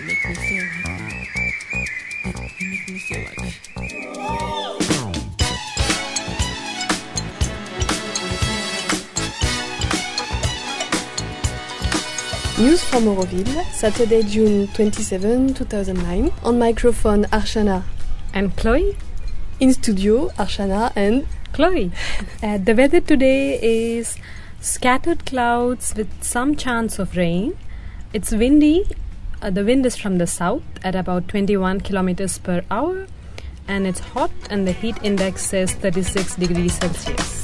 They make me feel happy. They make me feel like... News from Auroville, Saturday, June 27, 2009. On microphone, Archana and Chloe. In studio, Archana and Chloe. The weather today is scattered clouds with some chance of rain. It's windy. The wind is from the south at about 21 kilometers per hour. And it's hot, and the heat index says 36 degrees Celsius.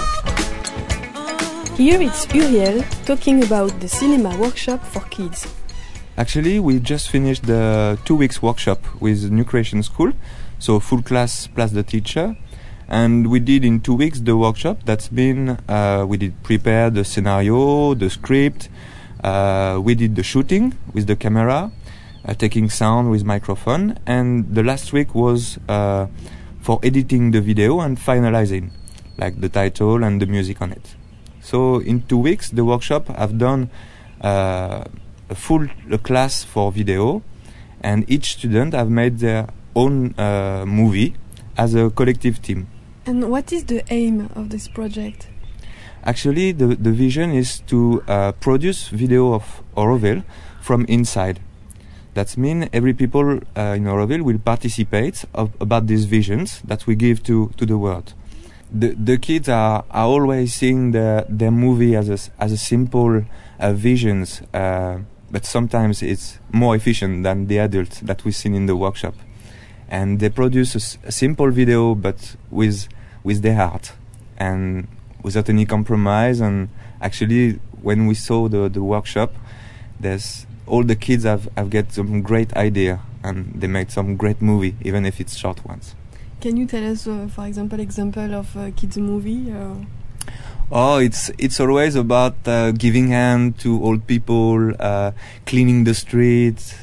Here it's Uriel talking about the cinema workshop for kids. Actually, we just finished the 2 weeks workshop with New Creation School, so full class plus the teacher. And we did in 2 weeks the workshop. That's been, we did prepare the scenario, the script, we did the shooting with the camera, taking sound with microphone. And the last week was for editing the video and finalizing, like the title and the music on it. So in 2 weeks, the workshop I've done a full class for video, and each student have made their own movie as a collective team. And what is the aim of this project? Actually, the vision is to produce video of Auroville from inside. That means every people in Auroville will participate about these visions that we give to the world. The kids are always seeing their movie as a simple visions, but sometimes it's more efficient than the adults that we've seen in the workshop. And they produce a simple video, but with their heart and without any compromise. And actually, when we saw the workshop, all the kids have got some great idea, and they made some great movie, even if it's short ones. Can you tell us, for example of a kids movie? Oh, it's always about giving hand to old people, cleaning the streets,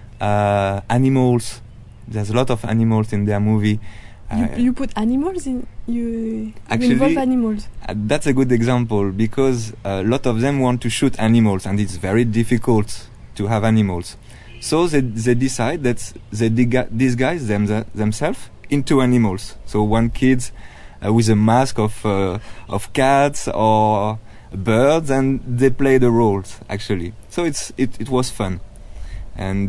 animals. There's a lot of animals in their movie. You put animals in? You actually, involve animals? That's a good example, because a lot of them want to shoot animals, and it's very difficult to have animals. So they decide that they disguise themselves into animals. So one kid with a mask of cats or birds, and they play the roles actually. So it was fun, and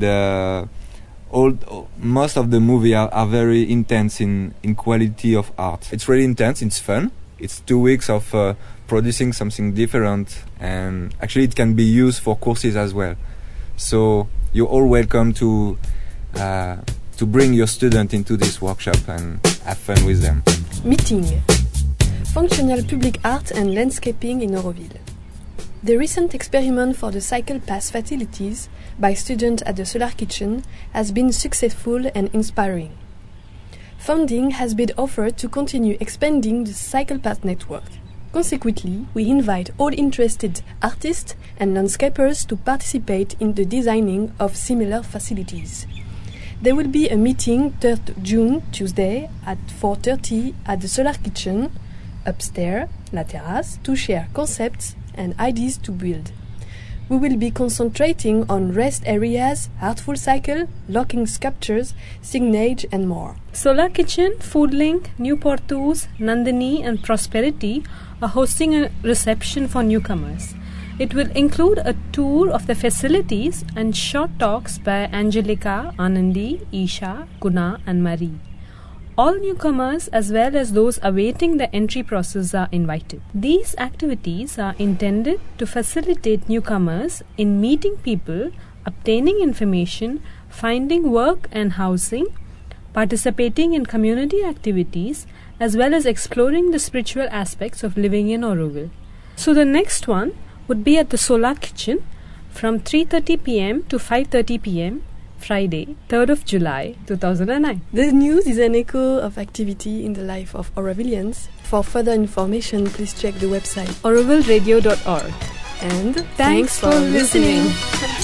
most of the movie are very intense in quality of art. It's really intense. It's fun. It's 2 weeks of producing something different, and actually it can be used for courses as well. So you're all welcome to bring your student into this workshop and have fun with them. Meeting. Functional public art and landscaping in Auroville. The recent experiment for the cycle pass facilities by students at the Solar Kitchen has been successful and inspiring. Funding has been offered to continue expanding the cycle path network. Consequently, we invite all interested artists and landscapers to participate in the designing of similar facilities. There will be a meeting 3rd June, Tuesday, at 4:30 at the Solar Kitchen, upstairs, La Terrasse, to share concepts and ideas to build. We will be concentrating on rest areas, artful cycle, locking sculptures, signage and more. Solar Kitchen, Foodlink, New Portus, Nandini and Prosperity are hosting a reception for newcomers. It will include a tour of the facilities and short talks by Angelica, Anandi, Isha, Guna and Marie. All newcomers as well as those awaiting the entry process are invited. These activities are intended to facilitate newcomers in meeting people, obtaining information, finding work and housing, participating in community activities, as well as exploring the spiritual aspects of living in Auroville. So the next one would be at the Solar Kitchen from 3:30 p.m. to 5:30 p.m. Friday, 3rd of July, 2009. The news is an echo of activity in the life of Aurovillians. For further information, please check the website aurovilleradio.org. And thanks for listening.